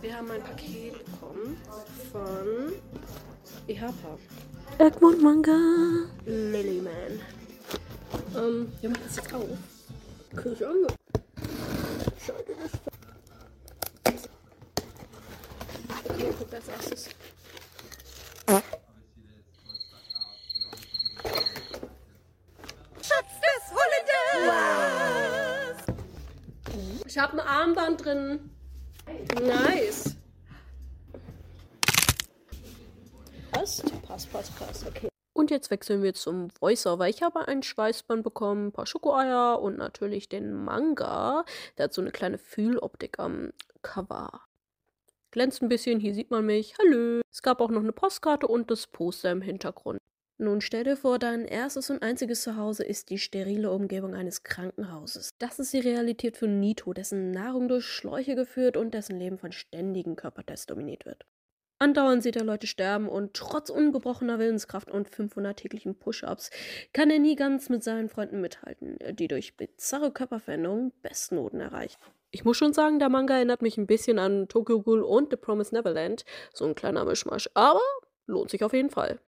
Wir haben ein Paket bekommen von Ihapa. Egmont Manga. Lilyman. Wir machen das jetzt auf. Küche ange. Schalte das. Okay, guck als erstes. Schatz des Holländers! Ich habe ein Armband drin. Nice. Passt. Okay. Und jetzt wechseln wir zum Voiceover. Ich habe ein Schweißband bekommen, ein paar Schokoeier und natürlich den Manga. Der hat so eine kleine Fühloptik am Cover. Glänzt ein bisschen, hier sieht man mich. Hallo. Es gab auch noch eine Postkarte und das Poster im Hintergrund. Nun stell dir vor, dein erstes und einziges Zuhause ist die sterile Umgebung eines Krankenhauses. Das ist die Realität für Nito, dessen Nahrung durch Schläuche geführt und dessen Leben von ständigen Körpertests dominiert wird. Andauernd sieht er Leute sterben und trotz ungebrochener Willenskraft und 500 täglichen Push-Ups kann er nie ganz mit seinen Freunden mithalten, die durch bizarre Körperveränderungen Bestnoten erreichen. Ich muss schon sagen, der Manga erinnert mich ein bisschen an Tokyo Ghoul und The Promised Neverland. So ein kleiner Mischmasch, aber lohnt sich auf jeden Fall.